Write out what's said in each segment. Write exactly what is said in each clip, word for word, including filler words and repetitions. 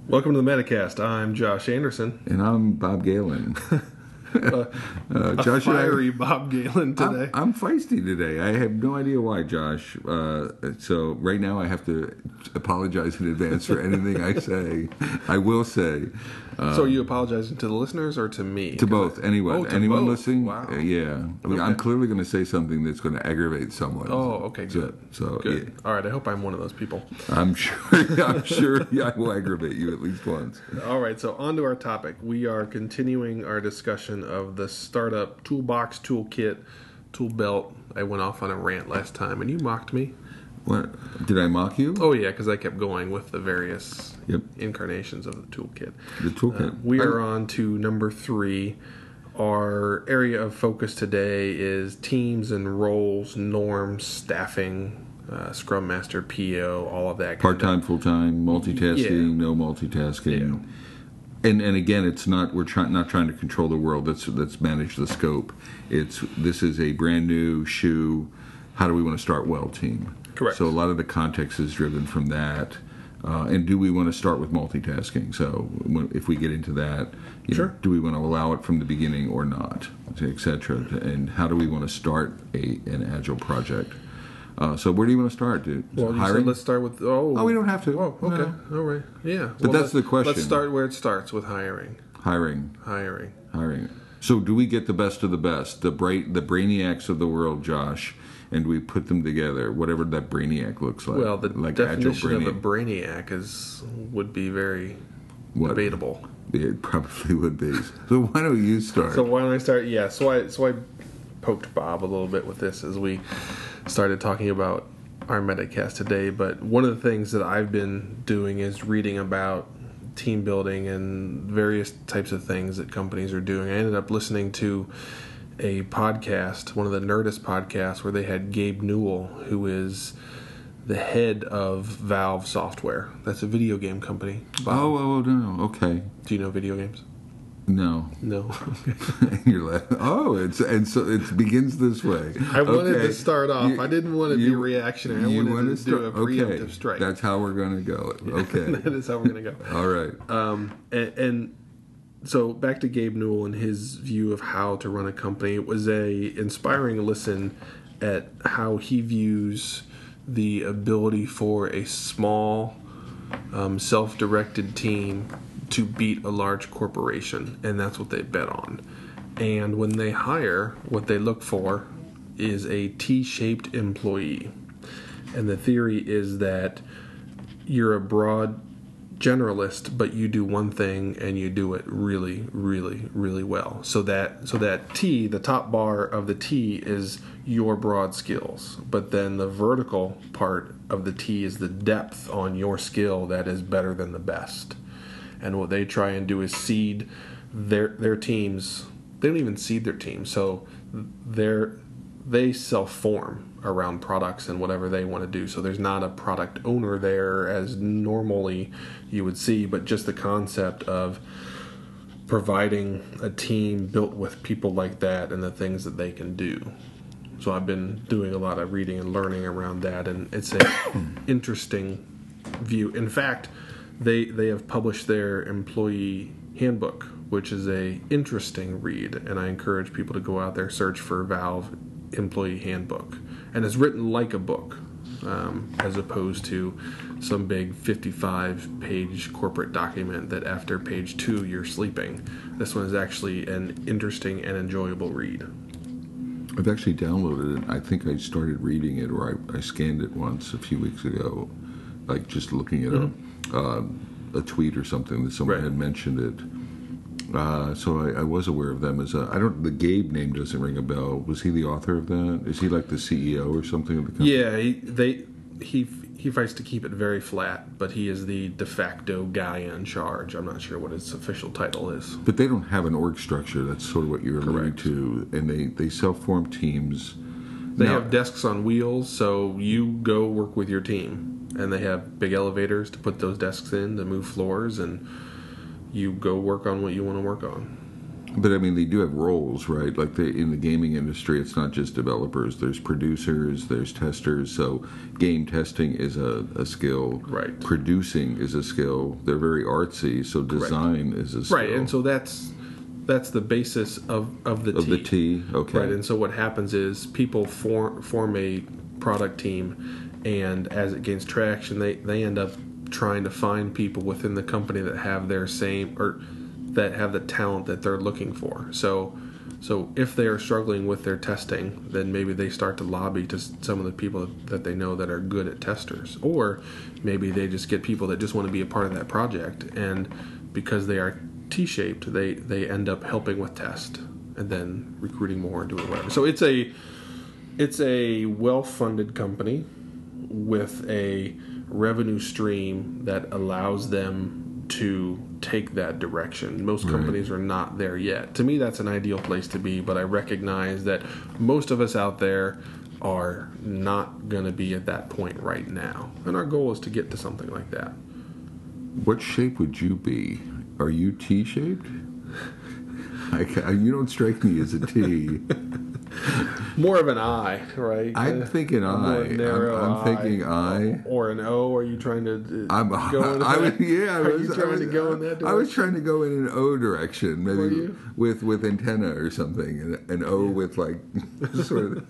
Welcome to the Metacast. I'm Josh Anderson. And I'm Bob Galen. uh, uh, Josh a fiery I, Bob Galen today. I'm, I'm feisty today. I have no idea why, Josh. Uh, so right now I have to apologize in advance for anything I say. I will say. Uh, so are you apologizing to the listeners or to me? To both. I, anyone. Oh, to anyone both. listening? Wow. Uh, yeah. I mean, okay. I'm clearly going to say something that's going to aggravate someone. Oh, okay, good. So, so good. Yeah. All right, I hope I'm one of those people. I'm sure. I'm sure I will aggravate you at least once. All right, so on to our topic. We are continuing our discussion of the startup toolbox, toolkit, tool belt. I went off on a rant last time, and you mocked me. What? Did I mock you? Oh, yeah, because I kept going with the various yep. incarnations of the toolkit. The toolkit. Uh, we are on to number three. Our area of focus today is teams and roles, norms, staffing, uh, Scrum Master, P O, all of that. Part-time, full-time, multitasking, yeah. no multitasking. Yeah. And and again, it's not we're trying not trying to control the world. Let's let's manage the scope. It's this is a brand new shoe. How do we want to start well team? Correct. So a lot of the context is driven from that. Uh, and do we want to start with multitasking? So if we get into that, you sure. know, do we want to allow it from the beginning or not, et cetera? And how do we want to start a an agile project? Uh, so where do you want to start, dude? Well, you hiring? said let's start with oh. Oh, we don't have to. Oh, okay, no. All right, yeah. But well, that's the question. Let's start where it starts with hiring. Hiring. Hiring. Hiring. So do we get the best of the best, the bright, the brainiacs of the world, Josh, and we put them together, whatever that brainiac looks like? Well, the like definition agile brainiac. of a brainiac is would be very what? debatable. It probably would be. So why don't you start? So why don't I start? Yeah. So I so I poked Bob a little bit with this as we started talking about our Metacast today. But one of the things that I've been doing is reading about team building and various types of things that companies are doing. I ended up listening to a podcast, one of the Nerdist podcasts, where they had Gabe Newell, who is the head of Valve Software. That's a video game company. Bob. Oh, oh, no, okay. Do you know video games? No. No. You're laughing. Oh, it's and so it begins this way. I wanted okay. to start off. You, I didn't want to you, be reactionary. I you wanted to start, do a preemptive okay. strike. That's how we're going to go. Okay. That is how we're going to go. All right. Um, and, and so back to Gabe Newell and his view of how to run a company. It was a inspiring listen at how he views the ability for a small, um, self-directed team to beat a large corporation, and that's what they bet on. And when they hire, what they look for is a T-shaped employee. And the theory is that you're a broad generalist, but you do one thing and you do it really, really, really well. So that so that T, the top bar of the T, is your broad skills. But then the vertical part of the T is the depth on your skill that is better than the best. And what they try and do is seed their their teams. They don't even seed their teams. So they're they self-form around products and whatever they want to do. So there's not a product owner there as normally you would see, but just the concept of providing a team built with people like that and the things that they can do. So I've been doing a lot of reading and learning around that, and it's an interesting view. In fact, they they have published their employee handbook, which is a interesting read, and I encourage people to go out there, search for Valve Employee Handbook. And it's written like a book, um, as opposed to some big fifty-five page corporate document that after page two you're sleeping. This one is actually an interesting and enjoyable read. I've actually downloaded it. I think I started reading it, or I, I scanned it once a few weeks ago, like just looking at mm-hmm. a, uh, a tweet or something that someone right. had mentioned it. Uh, so I, I was aware of them as a. I don't. The Gabe name doesn't ring a bell. Was he the author of that? Is he like the C E O or something of the company? Yeah, he, they he he fights to keep it very flat, but he is the de facto guy in charge. I'm not sure what his official title is. But they don't have an org structure. That's sort of what you're alluding Correct. to, and they they self-form teams. They now, have desks on wheels, so you go work with your team, and they have big elevators to put those desks in to move floors, and you go work on what you want to work on. But I mean, they do have roles, right? Like they, in the gaming industry, it's not just developers. There's producers, there's testers. So game testing is a, a skill. Right. Producing is a skill. They're very artsy, so design Correct. Is a skill. Right, and so that's that's the basis of, of the of T. the T. Okay. Right, and so what happens is people form form a product team, and as it gains traction, they, they end up trying to find people within the company that have their same or that have the talent that they're looking for. So, so if they are struggling with their testing, then maybe they start to lobby to some of the people that they know that are good at testers, or maybe they just get people that just want to be a part of that project, and because they are T-shaped, they they end up helping with test and then recruiting more and doing whatever. So it's a it's a well-funded company with a revenue stream that allows them to take that direction. Most companies right. are not there yet. To me, that's an ideal place to be, but I recognize that most of us out there are not going to be at that point right now. And our goal is to get to something like that. What shape would you be? Are you T-shaped? I, you don't strike me as a T. More of an I, right? I'm uh, thinking I. I'm, I'm thinking I. Or an O. Are you trying to uh, I'm, go in I, that? I, yeah, I Are was, you trying I was, to go in that direction? I was trying to go in an O direction, maybe Were you? with with antenna or something, and an O yeah. with like sort of.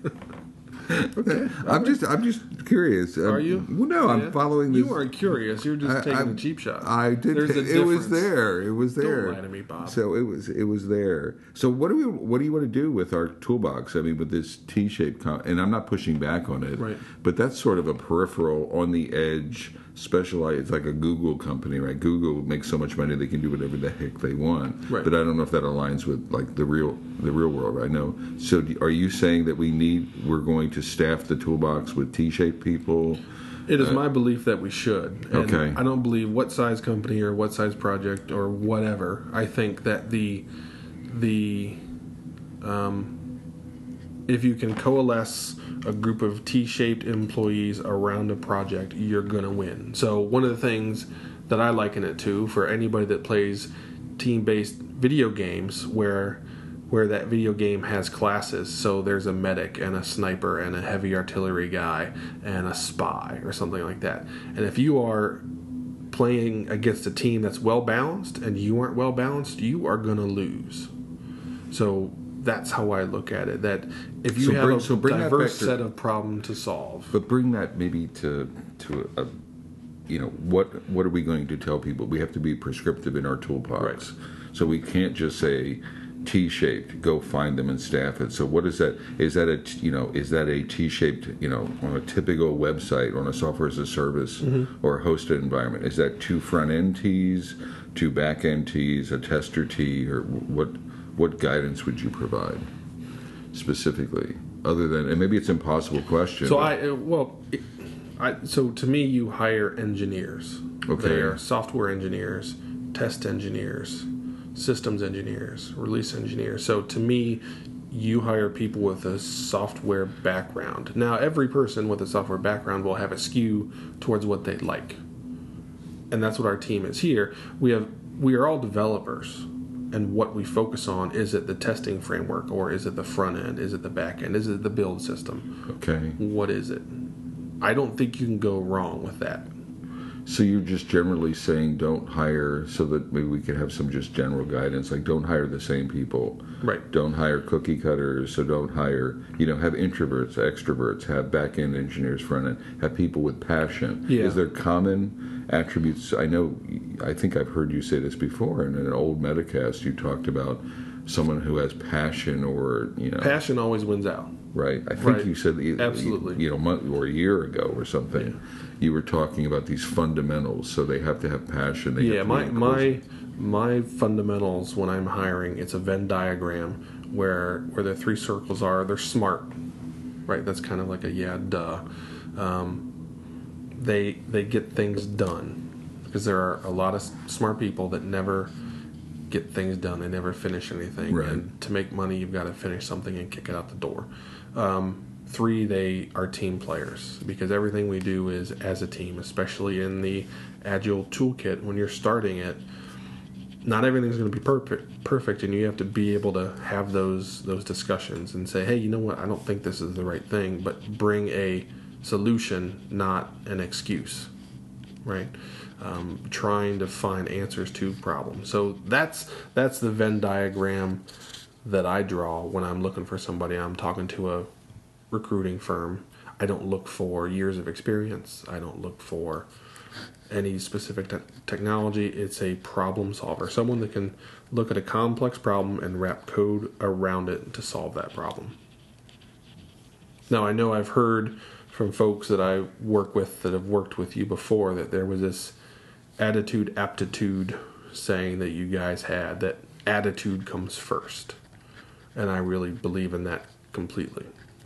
Okay, I'm just I'm just curious. Are you? Well, no, yeah. I'm following this. You aren't curious. You're just I, taking I, a cheap shot. I did. There's a it difference. was there. It was there. Don't lie to me, Bob. So it was it was there. So what do we what do you want to do with our toolbox? I mean, with this T-shaped, com- and I'm not pushing back on it, right? But that's sort of a peripheral, on the edge, specialized. It's like a Google company, right? Google makes so much money they can do whatever the heck they want. Right. But I don't know if that aligns with like the real the real world right now. So do, are you saying that we need we're going to staff the toolbox with T-shaped people? It is uh, my belief that we should. And okay. I don't believe what size company or what size project or whatever. I think that the the um, if you can coalesce a group of T-shaped employees around a project, you're gonna win. So one of the things that I liken it to for anybody that plays team-based video games, where where that video game has classes. So there's a medic and a sniper and a heavy artillery guy and a spy or something like that. And if you are playing against a team that's well balanced and you aren't well balanced, you are going to lose. So that's how I look at it. That if you so have bring, a so bring diverse to, set of problem to solve, but bring that maybe to to a, you know, what what are we going to tell people? We have to be prescriptive in our toolbox. Right. So we can't just say T-shaped, go find them and staff it. So what is that? Is that a you know is that a T-shaped, you know, on a typical website, on a software as a service mm-hmm. or a hosted environment? Is that two front end T's, two back end T's, a tester T, or what? What guidance would you provide specifically, other than, and maybe it's an impossible question? So I well, it, I so to me, you hire engineers. Okay. They are software engineers, test engineers, systems engineers, release engineers. So to me, you hire people with a software background. Now, every person with a software background will have a skew towards what they like, and that's what our team is here. We have we are all developers. And what we focus on, is it the testing framework, or is it the front end? Is it the back end? Is it the build system? Okay. What is it? I don't think you can go wrong with that. So you're just generally saying don't hire, so that maybe we could have some just general guidance, like don't hire the same people. Right. Don't hire cookie cutters, so don't hire, you know, have introverts, extroverts, have back-end engineers, front-end, have people with passion. Yeah. Is there common attributes? I know, I think I've heard you say this before, in an old Metacast you talked about someone who has passion, or, you know. Passion always wins out. Right. I think right. you said, Absolutely. You, you know, month or a year ago or something, yeah. you were talking about these fundamentals, so they have to have passion. They yeah, have to my, be my my fundamentals when I'm hiring, it's a Venn diagram where where the three circles are, they're smart, right? That's kind of like a yeah, duh. Um, they they get things done, because there are a lot of smart people that never get things done. They never finish anything. Right. And to make money, you've got to finish something and kick it out the door. Um, three, they are team players, because everything we do is as a team, especially in the Agile toolkit. When you're starting it, not everything's going to be perfect, perfect, and you have to be able to have those those discussions and say, hey, you know what? I don't think this is the right thing, but bring a solution, not an excuse, right? Um, trying to find answers to problems. So that's that's the Venn diagram that I draw when I'm looking for somebody. I'm talking to a recruiting firm. I don't look for years of experience. I don't look for any specific te- technology. It's a problem solver, someone that can look at a complex problem and wrap code around it to solve that problem. Now, I know I've heard from folks that I work with that have worked with you before that there was this attitude aptitude saying that you guys had, that attitude comes first. And I really believe in that completely.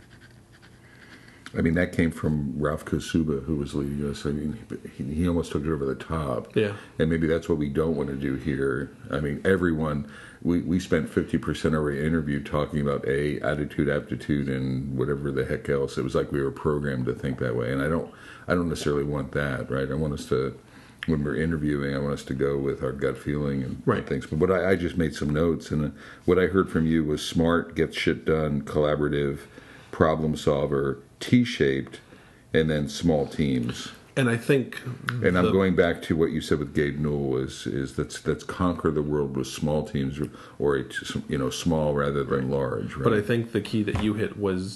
I mean, that came from Ralph Kosuba, who was leading us. I mean, he, he almost took it over the top. Yeah. And maybe that's what we don't want to do here. I mean, everyone, we, we spent fifty percent of our interview talking about A, attitude, aptitude, and whatever the heck else. It was like we were programmed to think that way. And I don't, I don't necessarily want that, right? I want us to, when we're interviewing, I want us to go with our gut feeling and, right. and things. But what I, I just made some notes, and uh, what I heard from you was smart, get shit done, collaborative, problem solver, T-shaped, and then small teams. And I think, and I'm going back to what you said with Gabe Newell is is that's that's conquer the world with small teams, or, or a, you know, small rather than right. large. Right? But I think the key that you hit was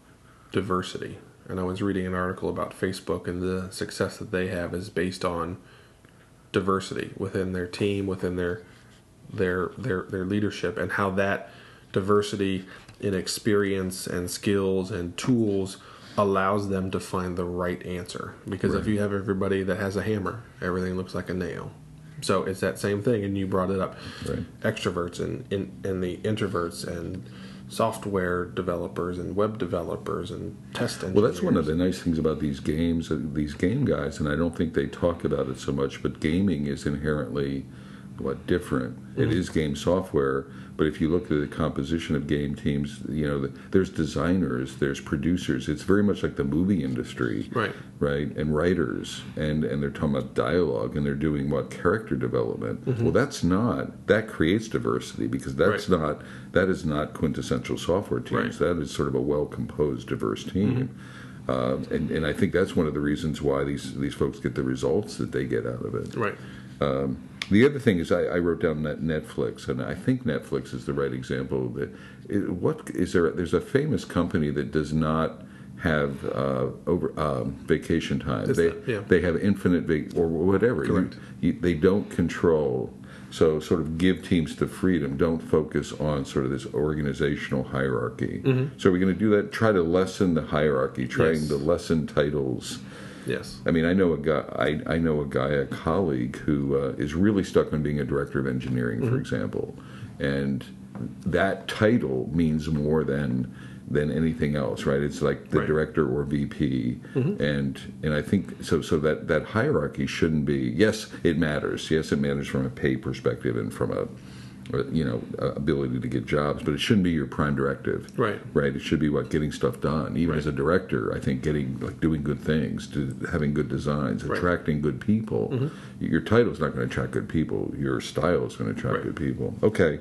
diversity. And I was reading an article about Facebook, and the success that they have is based on diversity within their team, within their their their their leadership, and how that diversity in experience and skills and tools allows them to find the right answer. Because right. if you have everybody that has a hammer, everything looks like a nail. So it's that same thing, and you brought it up. Right. Extroverts and, and, and the introverts and software developers and web developers and test engineers. Well, that's one of the nice things about these games, uh, these game guys, and I don't think they talk about it so much, but gaming is inherently, what, different. Mm-hmm. It is game software, but if you look at the composition of game teams, you know, the, there's designers, there's producers. It's very much like the movie industry, right? Right, and writers, and and they're talking about dialogue, and they're doing what, character development. Mm-hmm. Well, that's not that creates diversity, because that's right. not that is not quintessential software teams. Right. That is sort of a well composed, diverse team. Mm-hmm. Uh, and and I think that's one of the reasons why these these folks get the results that they get out of it. Right. Um, The other thing is, I, I wrote down that Netflix, and I think Netflix is the right example. That it, what is there? There's a famous company that does not have uh, over um, vacation time. That's they the, yeah. they have infinite vac- or whatever. Correct. You, you, they don't control. So sort of give teams the freedom. Don't focus on sort of this organizational hierarchy. Mm-hmm. So we're going to do that. Try to lessen the hierarchy. Trying yes. to lessen titles. Yes. I mean, I know a guy. I, I know a guy, a colleague, who uh, is really stuck on being a director of engineering, mm-hmm. for example, and that title means more than than anything else, right? It's like the right. director or V P, mm-hmm. and and I think so. So that that hierarchy shouldn't be. Yes, it matters. Yes, it matters from a pay perspective and from a you know, ability to get jobs, but it shouldn't be your prime directive. Right. Right. It should be what getting stuff done. Even right. as a director, I think getting like doing good things, to having good designs, right. attracting good people. Mm-hmm. Your title's not going to attract good people. Your style is going to attract right. good people. Okay.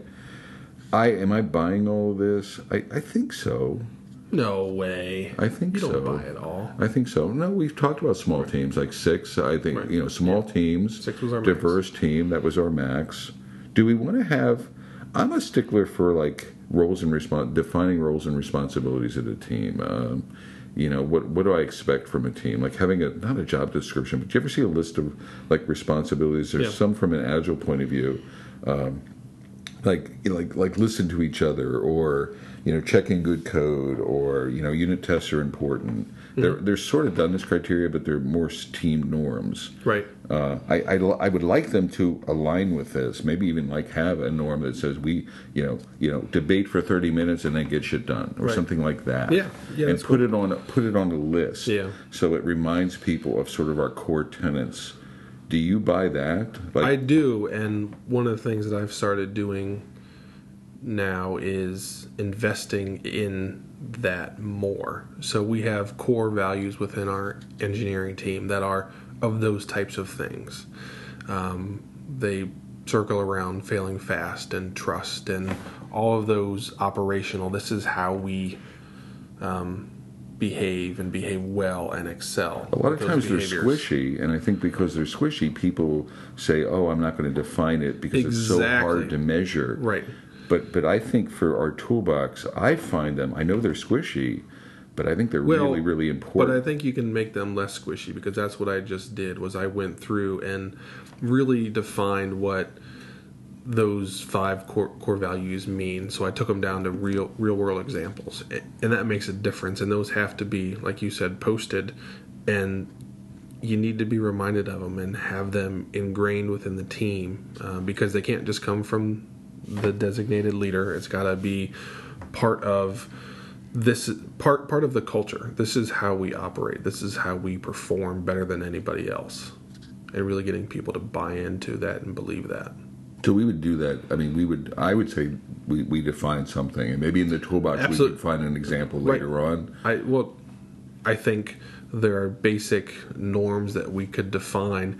I am I buying all of this? I, I think so. No way. I think you so. You don't buy it all. I think so. No, we've talked about small right. teams, like six. I think right. you know, small yeah. teams. Six was our diverse max. team. That was our max. Do we want to have? I'm a stickler for like roles and respons- defining roles and responsibilities of a team. Um, you know, what what do I expect from a team? Like having a not a job description, but do you ever see a list of like responsibilities? There's yeah. some from an agile point of view, um, like like like listen to each other, or you know, checking good code, or you know, unit tests are important. Mm-hmm. They're they're sort of done this criteria, but they're more team norms. Right. Uh, I, I I would like them to align with this. Maybe even like have a norm that says we you know you know debate for thirty minutes and then get shit done, or right. something like that. Yeah. Yeah. And put cool. it on put it on a list. Yeah. So it reminds people of sort of our core tenets. Do you buy that? Like, I do, and one of the things that I've started doing now is investing in that more. So we have core values within our engineering team that are of those types of things. Um, they circle around failing fast and trust and all of those operational. This is how we um, behave and behave well and excel. A lot of those times behaviors. they're squishy, and I think because they're squishy, people say, "Oh, I'm not going to define it because it's so Exactly. hard to measure." Right. But but I think for our toolbox, I find them. I know they're squishy, but I think they're Well, really really important. But I think you can make them less squishy, because that's what I just did. Was I went through and really defined what those five core, core values mean. So I took them down to real real world examples, and that makes a difference. And those have to be, like you said, posted, and you need to be reminded of them and have them ingrained within the team, uh, because they can't just come from the designated leader. It's got to be part of this part part of the culture. This is how we operate. This is how we perform better than anybody else, and really getting people to buy into that and believe that. So we would do that. I mean, we would. I would say we, we define something, and maybe in the toolbox Absolutely. we could find an example Right. later on. I well, I think there are basic norms that we could define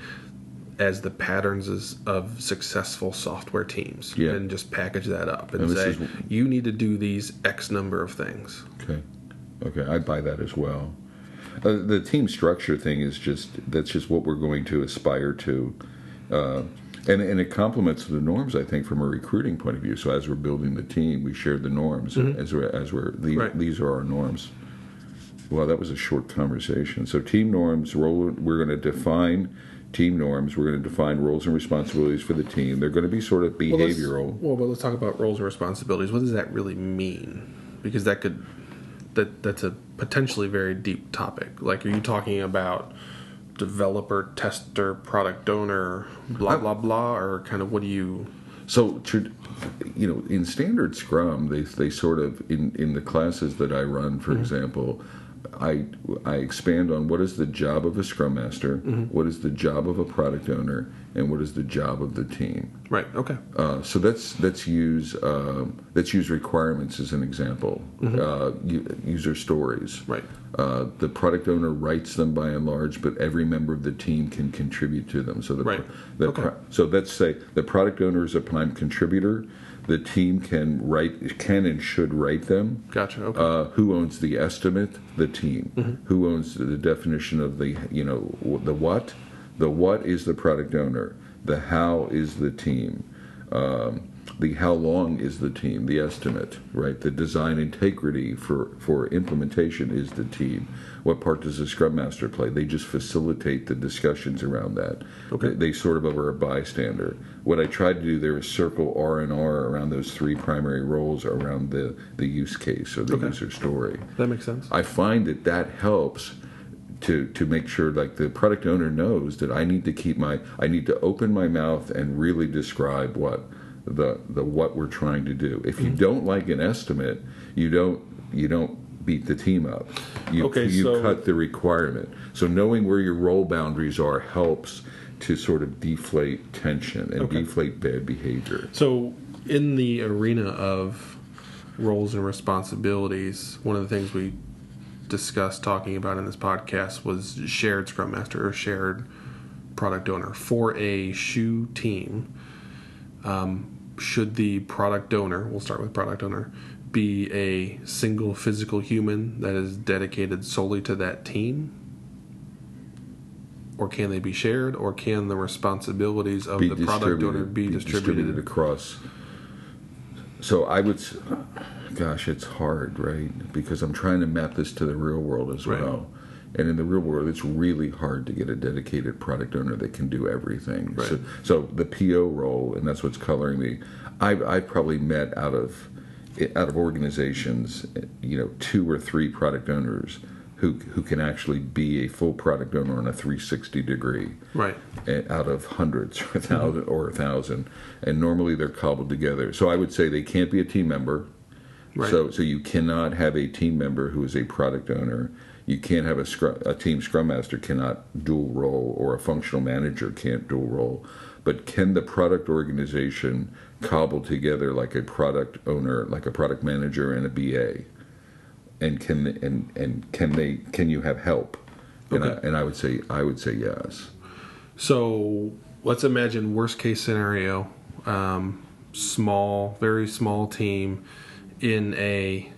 as the patterns is- of successful software teams, Yeah. and just package that up and, And this say is- you need to do these X number of things. Okay, okay, I'd buy that as well. Uh, the team structure thing is just that's just what we're going to aspire to. Uh, And, and it complements the norms, I think, from a recruiting point of view. So as we're building the team, we share the norms Mm-hmm. as we're as we're these, Right. these are our norms. Well, that was a short conversation. So team norms, role, we're going to define team norms. We're going to define roles and responsibilities for the team. They're going to be sort of Well, let's- behavioral. Well, but let's talk about roles and responsibilities. What does that really mean? Because that could that that's a potentially very deep topic. Like, are you talking about developer, tester, product owner, blah blah blah, or kind of what do you? So, to, you know, in standard Scrum, they they sort of in, in the classes that I run, for Mm-hmm. example, I I expand on what is the job of a Scrum Master, Mm-hmm. what is the job of a product owner, and what is the job of the team. Right. Okay. Uh, so let's let's use um, let's use requirements as an example. Uh, u- user stories. Right. Uh, the product owner writes them by and large, but every member of the team can contribute to them. So the, Right. the Okay. pro- so let's say the product owner is a prime contributor. The team can write can and should write them. Gotcha. Okay. Uh, who owns the estimate? The team. Who owns the definition of the you know the what? The what is the product owner. The how is the team. Um, the how long is the team. The estimate, right? The design integrity for for implementation is the team. What part does the Scrum Master play? They just facilitate the discussions around that. Okay. They, they sort of are a bystander. What I tried to do there is circle R and R around those three primary roles around the, the use case or the Okay. user story. That makes sense. I find that that helps to to make sure like the product owner knows that I need to keep my I need to open my mouth and really describe what the the what we're trying to do. If you Mm-hmm. don't like an estimate, you don't you don't beat the team up. You Okay, you so- cut the requirement. So knowing where your role boundaries are helps to sort of deflate tension and Okay. deflate bad behavior. So, in the arena of roles and responsibilities, one of the things we discussed talking about in this podcast was shared Scrum Master or shared product owner. For a shoe team, um, should the product owner, we'll start with product owner, be a single physical human that is dedicated solely to that team? Or can they be shared? Or can the responsibilities of Be the product owner distributed- be, be distributed? across. So I would, s- gosh, it's hard, right? Because I'm trying to map this to the real world as Right. well. And in the real world, it's really hard to get a dedicated product owner that can do everything. Right. So, so the P O role, and that's what's coloring me. I've, I've probably met out of out of organizations, you know, two or three product owners who who can actually be a full product owner on a three sixty degree. Right. eh, Out of hundreds or a thousand or a thousand, and normally they're cobbled together. So I would say they can't be a team member. Right. So so you cannot have a team member who is a product owner. You can't have a scrum, a team scrum master cannot dual role, or a functional manager can't dual role. But can the product organization cobble together like a product owner, like a product manager and a B A? And can and and can they can you have help? And, Okay. I, and I would say I would say yes. So let's imagine worst case scenario. um, small, very small team in a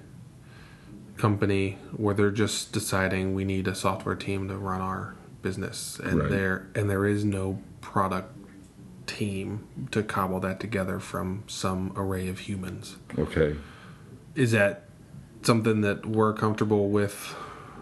company where they're just deciding we need a software team to run our business, and Right. there and there is no product team to cobble that together from some array of humans. Okay. Is that something that we're comfortable with,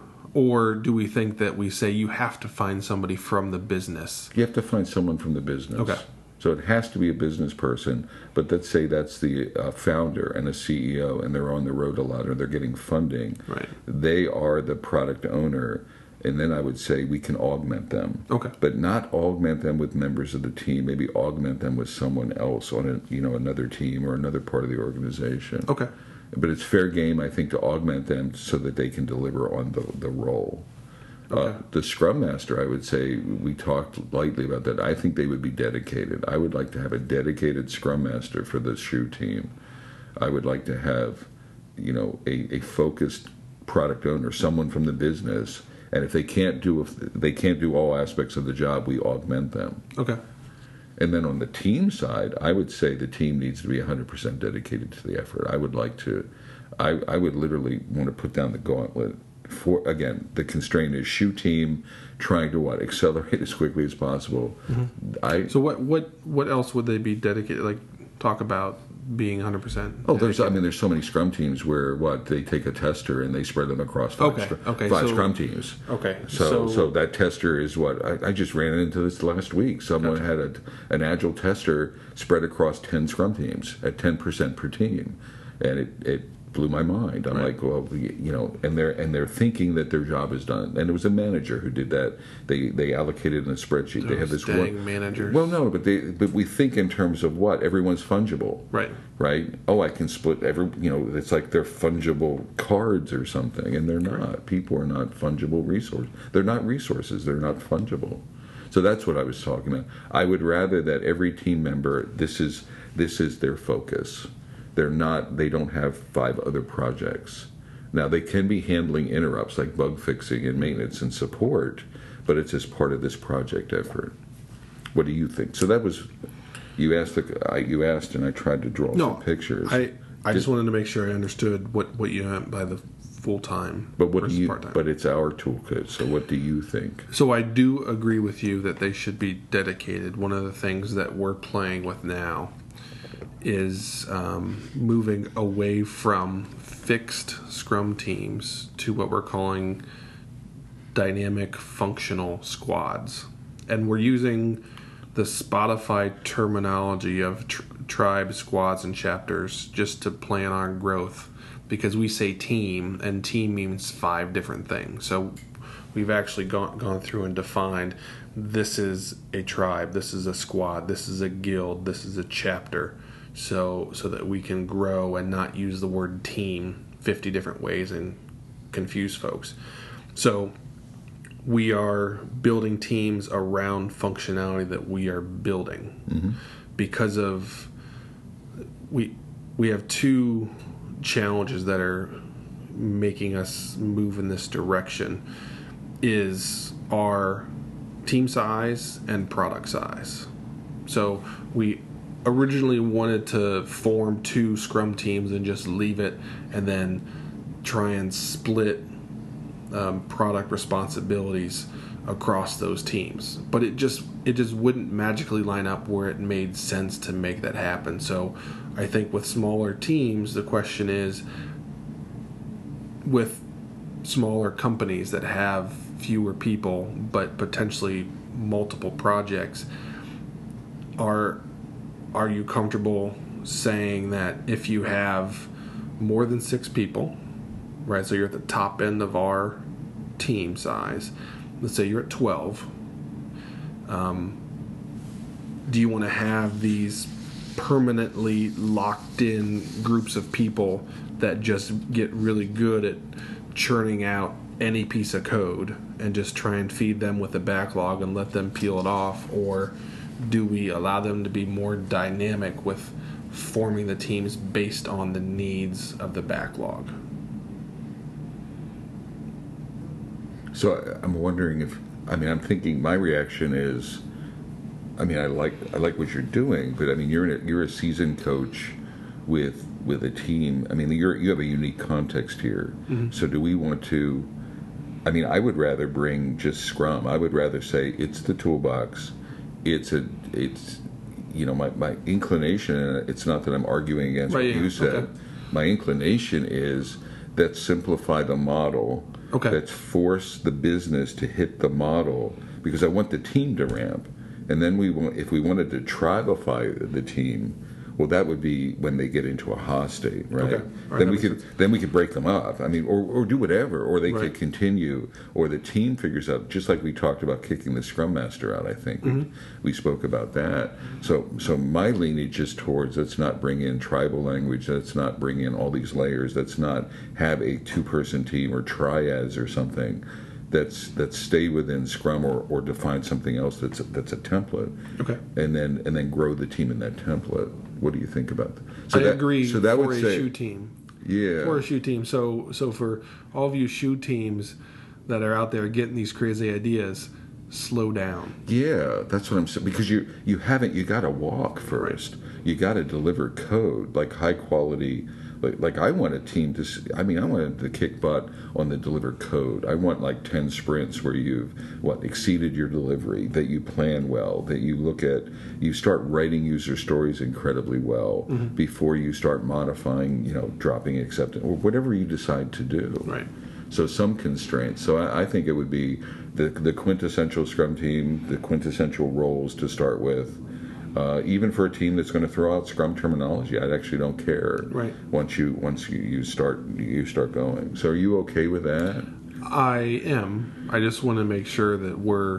or do we think that we say you have to find somebody from the business? You have to find someone from the business. Okay. So it has to be a business person, but let's say that's the uh, founder and a C E O, and they're on the road a lot, or they're getting funding. Right. They are the product owner, and then I would say we can augment them. Okay. But not augment them with members of the team. Maybe augment them with someone else on a, you know, another team or another part of the organization. Okay. But it's fair game, I think, to augment them so that they can deliver on the, the role. Okay. Uh, the Scrum Master, I would say, we talked lightly about that. I think they would be dedicated. I would like to have a dedicated Scrum Master for the shoe team. I would like to have, you know, a, a focused product owner, someone from the business. And if they can't do if they can't do all aspects of the job, we augment them. Okay. And then on the team side, I would say the team needs to be one hundred percent dedicated to the effort. I would like to, I, I would literally want to put down the gauntlet. For again, the constraint is shoe team trying to what accelerate as quickly as possible. Mm-hmm. I So what what what else would they be dedicated? Like talk about being one hundred percent. oh, there's I mean, there's so many Scrum teams where what they take a tester and they spread them across five, Okay, scr- okay, five so- Scrum teams. Okay. So, So- so that tester is what I, I just ran into this last week. Someone Gotcha. had a, an agile tester spread across ten Scrum teams at ten percent per team, and it, it blew my mind. I'm Right. like, well, you know, and they're and they're thinking that their job is done. And it was a manager who did that. They they allocated in a spreadsheet. They have Those this dang one. managers. Well, no, but they but we think in terms of what everyone's fungible. Right. Right? Oh, I can split every, you know, it's like they're fungible cards or something, and they're not. People are not fungible resources. They're not resources. They're not fungible. So that's what I was talking about. I would rather that every team member, this is this is their focus. They're not, they don't have five other projects. Now, they can be handling interrupts like bug fixing and maintenance and support, but it's as part of this project effort. What do you think? So that was, you asked, the, I, you asked, and I tried to draw No, some pictures. I I just Did- wanted to make sure I understood what, what you meant by the full time But what do versus you? part time. But it's our toolkit. So what do you think? So I do agree with you that they should be dedicated. One of the things that we're playing with now is um, moving away from fixed Scrum teams to what we're calling dynamic functional squads. And we're using the Spotify terminology of tr- tribe, squads, and chapters just to plan our growth, because we say team, and team means five different things. So we've actually gone gone through and defined this is a tribe, this is a squad, this is a guild, this is a chapter, so so that we can grow and not use the word team fifty different ways and confuse folks. So we are building teams around functionality that we are building. Mm-hmm. Because of we we have two challenges that are making us move in this direction, is our team size and product size. So we originally wanted to form two Scrum teams and just leave it, and then try and split um, product responsibilities across those teams, but it just it just wouldn't magically line up where it made sense to make that happen. So I think with smaller teams, the question is, with smaller companies that have fewer people but potentially multiple projects, are are you comfortable saying that if you have more than six people, right, so you're at the top end of our team size, let's say you're at twelve, um, do you want to have these permanently locked in groups of people that just get really good at churning out any piece of code and just try and feed them with a backlog and let them peel it off? Or do we allow them to be more dynamic with forming the teams based on the needs of the backlog? So I'm wondering if, I mean, I'm thinking my reaction is, I mean, I like I like what you're doing, but I mean, you're in a, you're a seasoned coach with with a team. I mean, you're you have a unique context here. Mm-hmm. So, do we want to? I mean, I would rather bring just Scrum. I would rather say it's the toolbox. It's a it's you know my my inclination. And it's not that I'm arguing against right, what yeah. you said. Okay. My inclination is that simplify the model. Okay. Let's force the business to hit the model because I want the team to ramp. And then we want, if we wanted to tribify the team, well, that would be when they get into a H A state, right? Okay. Right, then we could sense. then we could break them up. I mean, or, or do whatever, or they right. could continue, or the team figures out. Just like we talked about kicking the Scrum Master out, I think mm-hmm. we, we spoke about that. So, so my lineage is towards let's not bring in tribal language. Let's not bring in all these layers. Let's not have a two-person team or triads or something. That's that stay within Scrum or, or define something else that's a, that's a template. Okay. And then and then grow the team in that template. What do you think about that? So I that, agree. So that for would a say, shoe team. Yeah. For a shoe team. So so for all of you shoe teams that are out there getting these crazy ideas, slow down. Yeah, that's what I'm saying. Because you you haven't you got to walk first. Right. You got to deliver code like high quality. Like, like I want a team to, I mean, I want to kick butt on the delivered code. I want like ten sprints where you've, what, exceeded your delivery, that you plan well, that you look at, you start writing user stories incredibly well mm-hmm. before you start modifying, you know, dropping acceptance, or whatever you decide to do. Right. So some constraints. So I, I think it would be the, the quintessential Scrum team, the quintessential roles to start with. Uh, even for a team that's going to throw out Scrum terminology, I actually don't care. Right. Once you once you, you start you start going. So are you okay with that? I am. I just want to make sure that we're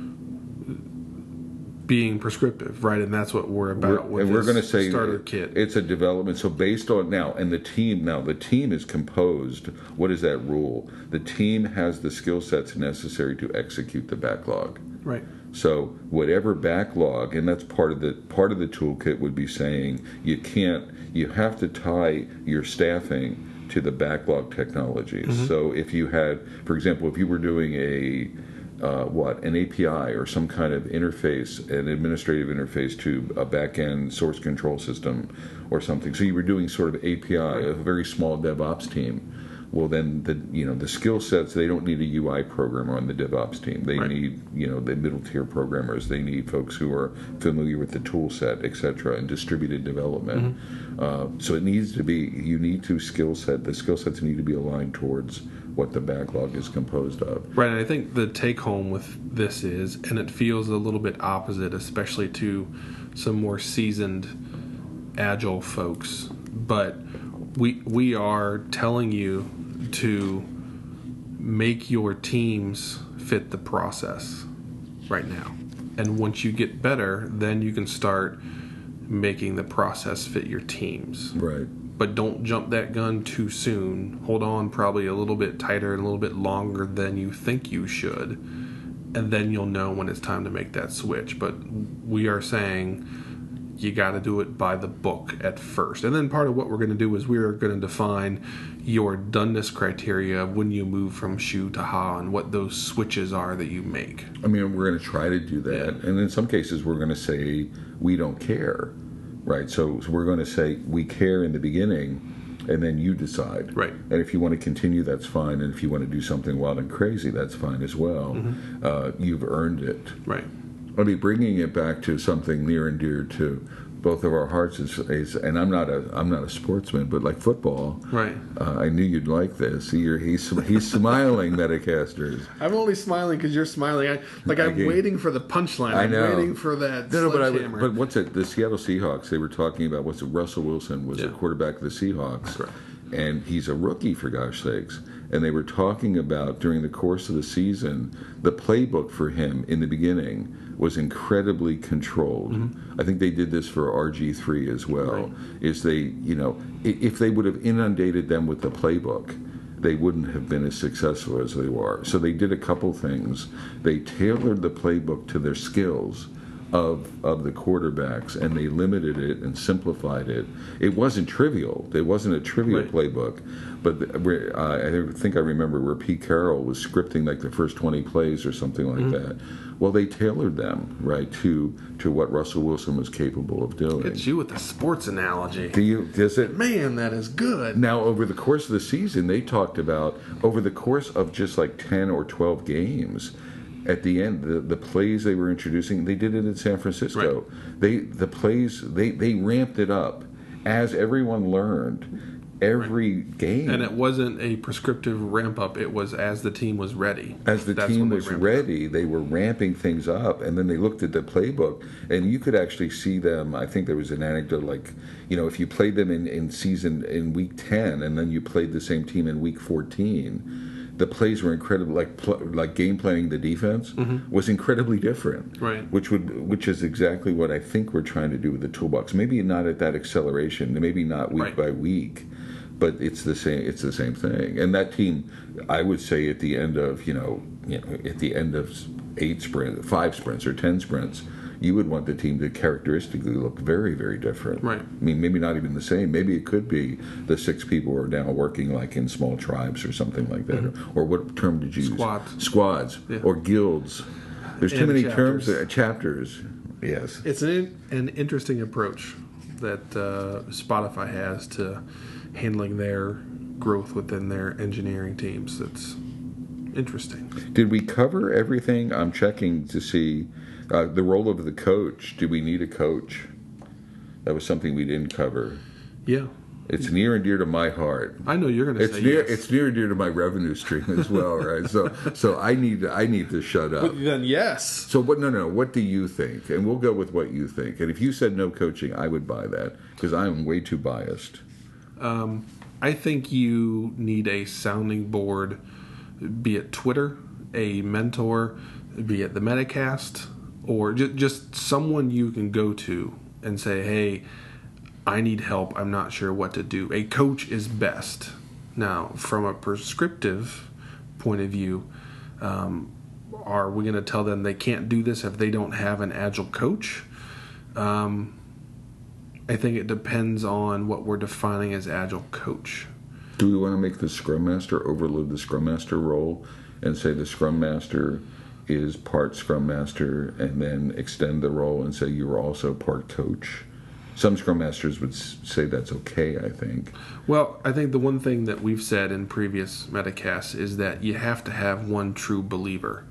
being prescriptive, right? And that's what we're about. We're, with and we're going to say starter kit. It's a development. So based on now, and the team now, the team is composed. What is that rule? The team has the skill sets necessary to execute the backlog. Right. So whatever backlog, and that's part of the part of the toolkit would be saying you can't, you have to tie your staffing to the backlog technologies. Mm-hmm. So if you had, for example, if you were doing a uh, what an A P I or some kind of interface, an administrative interface to a back-end source control system or something, so you were doing sort of A P I, a very small DevOps team. Well, then the you know the skill sets, they don't need a U I programmer on the DevOps team. They right. need you know the middle tier programmers. They need folks who are familiar with the tool set, et cetera, and distributed development. Mm-hmm. Uh, so it needs to be you need to skill set. The skill sets need to be aligned towards what the backlog is composed of. Right, and I think the take home with this is, and it feels a little bit opposite, especially to some more seasoned agile folks, but we we are telling you to make your teams fit the process right now. And once you get better, then you can start making the process fit your teams. Right. But don't jump that gun too soon. Hold on probably a little bit tighter and a little bit longer than you think you should. And then you'll know when it's time to make that switch. But we are saying you got to do it by the book at first. And then part of what we're going to do is we're going to define your doneness criteria when you move from shoe to ha and what those switches are that you make. I mean, we're going to try to do that. Yeah. And in some cases, we're going to say we don't care, right? So, so we're going to say we care in the beginning, and then you decide. Right. And if you want to continue, that's fine. And if you want to do something wild and crazy, that's fine as well. Mm-hmm. Uh, you've earned it. Right. I mean, bringing it back to something near and dear to both of our hearts is, is and I'm not a I'm not a sportsman, but like football. Right. Uh, I knew you'd like this. You're, he's he's smiling, Metacasters. I'm only smiling because you're smiling. I, like I'm I waiting for the punchline. I I'm know. waiting for that. No, no, but I, sledgehammer. but what's it? The Seattle Seahawks. They were talking about what's it? Russell Wilson was Yeah. the quarterback of the Seahawks, Correct. and he's a rookie for gosh sakes. And they were talking about during the course of the season, the playbook for him in the beginning was incredibly controlled. Mm-hmm. I think they did this for R G three as well. Right. Is they, you know, if they would have inundated them with the playbook, they wouldn't have been as successful as they were. So they did a couple things. They tailored the playbook to their skills, of of the quarterbacks, and they limited it and simplified it. It wasn't trivial. It wasn't a trivial Right. playbook, but the, where, uh, I think I remember where Pete Carroll was scripting like the first twenty plays or something like Mm-hmm. that. Well, they tailored them right to to what Russell Wilson was capable of doing. It's you with the sports analogy. Do you? Does it? Man, that is good. Now, over the course of the season, they talked about over the course of just like ten or twelve games. At the end, the, the plays they were introducing, they did it in San Francisco. Right. They the plays they, they ramped it up as everyone learned every game. And it wasn't a prescriptive ramp up. It was as the team was ready. As the That's team when they was ramped it up. ready, they were ramping things up, and then they looked at the playbook, and you could actually see them. I think there was an anecdote like, you know, if you played them in, in season in week ten, and then you played the same team in week fourteen, the plays were incredible. Like pl- like game planning the defense Mm-hmm. was incredibly different. Right. Which would which is exactly what I think we're trying to do with the toolbox. Maybe not at that acceleration. Maybe not week Right. by week. But it's the same. It's the same thing. And that team, I would say, at the end of you know, you know, at the end of eight sprints, five sprints, or ten sprints, you would want the team to characteristically look very, very different. Right. I mean, maybe not even the same. Maybe it could be the six people are now working like in small tribes or something like that. Mm-hmm. Or, or what term did you use? Squads. Squads Yeah. or guilds. There's too And many chapters. terms. Uh, chapters. Yes. It's an an interesting approach that uh, Spotify has to handling their growth within their engineering teams. It's interesting. Did we cover everything? I'm checking to see uh, the role of the coach. Do we need a coach? That was something we didn't cover. Yeah, It's near and dear to my heart. I know you're going to It's say near. yes. It's near and dear to my revenue stream as well, right? So, so I need. I need to shut up. Then yes. So what? No, no. What do you think? And we'll go with what you think. And if you said no coaching, I would buy that because I'm way too biased. Um, I think you need a sounding board, be it Twitter, a mentor, be it the Metacast, or ju- just someone you can go to and say, hey, I need help. I'm not sure what to do. A coach is best. Now, from a prescriptive point of view, um, are we going to tell them they can't do this if they don't have an agile coach? Um, I think it depends on what we're defining as agile coach. Do we want to make the Scrum Master overload the Scrum Master role and say the Scrum Master is part Scrum Master and then extend the role and say you're also part coach? Some Scrum Masters would s- say that's okay, I think. Well, I think the one thing that we've said in previous Metacasts is that you have to have one true believer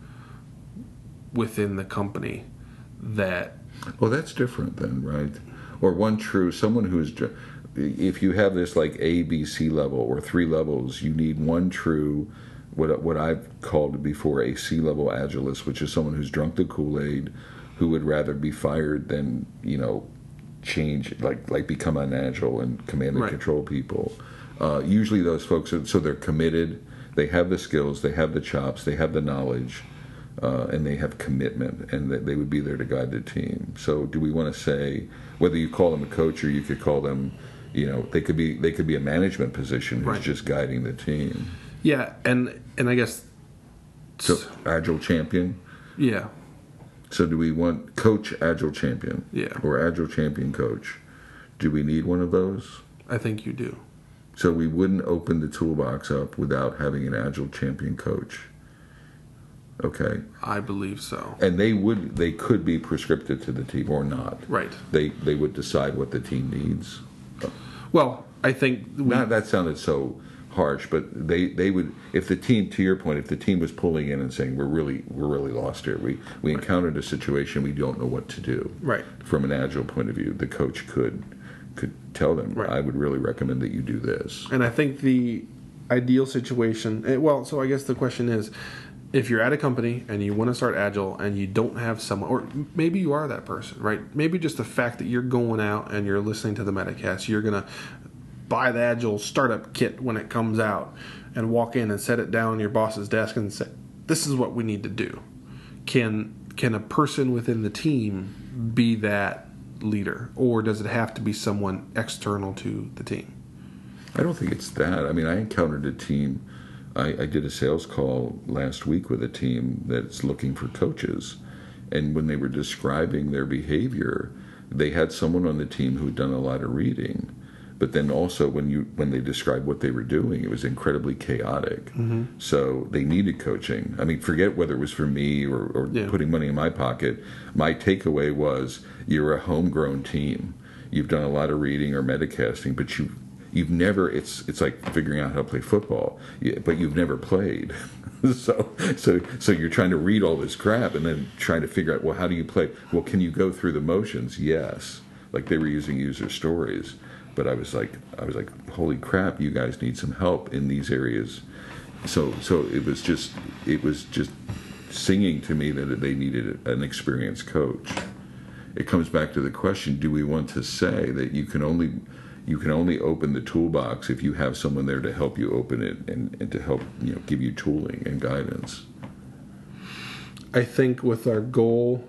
within the company that Well, that's different then, right? Or one true, someone who's, ju- if you have this like A, B, C level or three levels, you need one true, what what I've called before a C-level agilist, which is someone who's drunk the Kool-Aid, who would rather be fired than, you know, change, like like become an agile and command and Right. control people. Uh, usually those folks, are, so they're committed, they have the skills, they have the chops, they have the knowledge, uh, and they have commitment, and that they would be there to guide the team. So, do we want to say whether you call them a coach or you could call them, you know, they could be they could be a management position who's Right. just guiding the team. yeah, and and I guess So, agile champion. yeah, So, do we want coach agile champion? Yeah. Or agile champion coach? Do we need one of those? I think you do. So we wouldn't open the toolbox up without having an agile champion coach. Okay. I believe so. And they would they could be prescriptive to the team or not. Right. They they would decide what the team needs. Well, I think we, Not that sounded so harsh, but they, they would if the team, to your point, if the team was pulling in and saying we're really we're really lost here. We we Right. encountered a situation we don't know what to do. right. From an agile point of view, the coach could could tell them, Right. I would really recommend that you do this. And I think the ideal situation, eh, well, so I guess the question is, if you're at a company and you want to start agile and you don't have someone, or maybe you are that person, right? Maybe just the fact that you're going out and you're listening to the Metacast, you're going to buy the agile startup kit when it comes out and walk in and set it down on your boss's desk and say, this is what we need to do. Can can a person within the team be that leader, or does it have to be someone external to the team? I don't think it's that. I mean, I encountered a team. I, I did a sales call last week with a team that's looking for coaches, and when they were describing their behavior, they had someone on the team who'd done a lot of reading. But then also when you when they described what they were doing, it was incredibly chaotic. Mm-hmm. So they needed coaching. I mean, forget whether it was for me or, or yeah. putting money in my pocket. My takeaway was you're a homegrown team. You've done a lot of reading or metacasting, but you you've never. It's it's like figuring out how to play football, but you've never played. so so so you're trying to read all this crap and then trying to figure out, well, how do you play? Well, can you go through the motions? Yes, like they were using user stories. But I was like, I was like, holy crap! You guys need some help in these areas. So, so it was just, it was just singing to me that they needed an experienced coach. It comes back to the question: do we want to say that you can only, you can only open the toolbox if you have someone there to help you open it and, and to help you know give you tooling and guidance? I think with our goal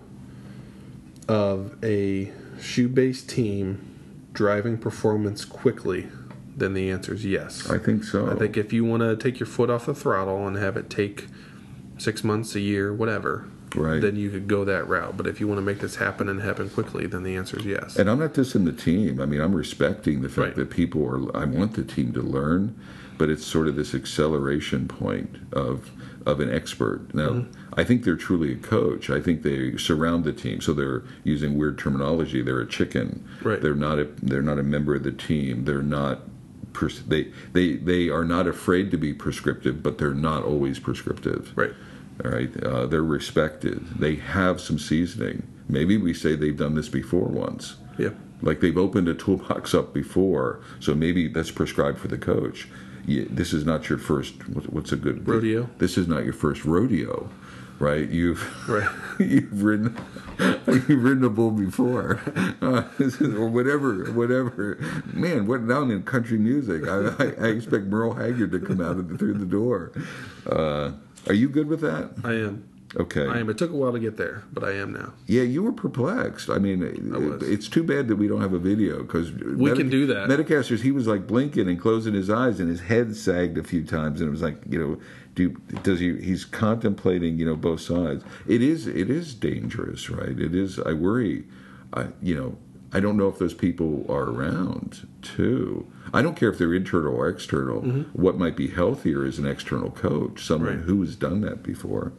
of a shoe-based team driving performance quickly, then the answer is yes. I think so. I think if you want to take your foot off the throttle and have it take six months, a year, whatever, right, then you could go that route. But if you want to make this happen and happen quickly, then the answer is yes. And I'm not dissing the team. I mean, I'm respecting the fact right. that people are, I want the team to learn, but it's sort of this acceleration point of of an expert. Now, mm-hmm. I think they're truly a coach. I think they surround the team. So they're using weird terminology. They're a chicken. Right. They're not a they're not a member of the team. They're not pers- they they they are not afraid to be prescriptive, but they're not always prescriptive. Right. All right. Uh, they're respected. They have some seasoning. Maybe we say they've done this before once. Yeah. Like they've opened a toolbox up before, so maybe that's prescribed for the coach. Yeah, this is not your first. What's a good rodeo? This is not your first rodeo, right? You've right. you've ridden you've ridden a bull before, uh, or whatever, whatever. Man, what down in country music? I, I, I expect Merle Haggard to come out of the, through the door. Uh, are you good with that? I am. Okay. I am. It took a while to get there, but I am now. Yeah, you were perplexed. I mean, I it's too bad that we don't have a video because we Medi- can do that. Metacasters, he was like blinking and closing his eyes, and his head sagged a few times, and it was like, you know, do does he? He's contemplating, you know, both sides. It is, it is dangerous, right? It is. I worry. I, you know, I don't know if those people are around too. I don't care if they're internal or external. Mm-hmm. What might be healthier is an external coach, someone right. who has done that before.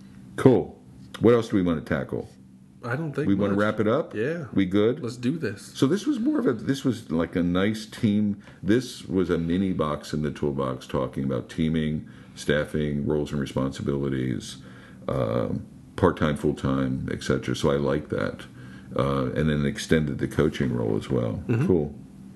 Cool. What else do we want to tackle? I don't think we much. want to wrap it up. Yeah, we good? Let's do this. So this was more of a. This was like a nice team. This was a mini box in the toolbox, talking about teaming, staffing, roles and responsibilities, um, part time, full time, et cetera. So I like that, uh, and then extended the coaching role as well. Mm-hmm. Cool.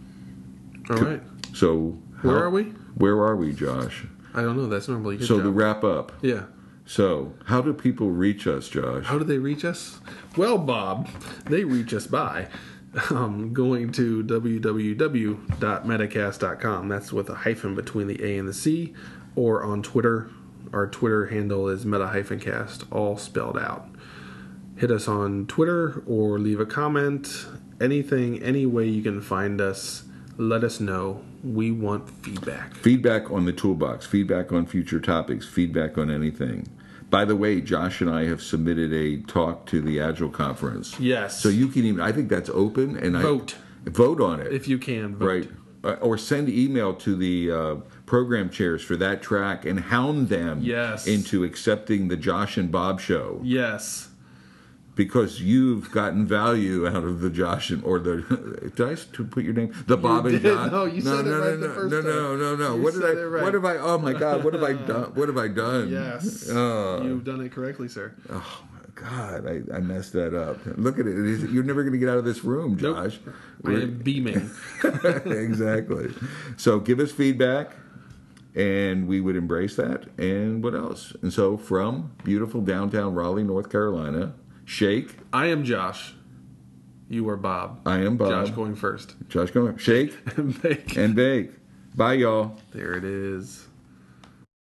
All Co- right. So where how, are we? Where are we, Josh? I don't know. That's normally your so job. the wrap up. Yeah. So, how do people reach us, Josh? How do they reach us? Well, Bob, they reach us by um, going to w w w dot metacast dot com. That's with a hyphen between the A and the C, or on Twitter. Our Twitter handle is meta-cast, all spelled out. Hit us on Twitter or leave a comment. Anything, any way you can find us, let us know. We want feedback. Feedback on the toolbox, feedback on future topics, feedback on anything. By the way, Josh and I have submitted a talk to the Agile Conference. Yes. So you can even, I think that's open. And vote. I, vote on it. If you can, vote. Right. Uh, or send email to the uh, program chairs for that track and hound them yes. into accepting the Josh and Bob show. Yes. Because you've gotten value out of the Josh and, or the, did I put your name? The Bob you and did. Josh. No, you no, said no, it no, right no, the first no, time. no, no, no. You What did said I, it right. what have I, oh my God, what have I done? What have I done? Yes. Uh, You've done it correctly, sir. Oh my God, I, I messed that up. Look at it. it is, you're never going to get out of this room, Josh. Nope. I am beaming. Exactly. So give us feedback. And we would embrace that. And what else? And so from beautiful downtown Raleigh, North Carolina, Shake. I am Josh. You are Bob. I am Bob. Josh going first. Josh going. Shake and bake. And bake. Bye, y'all. There it is.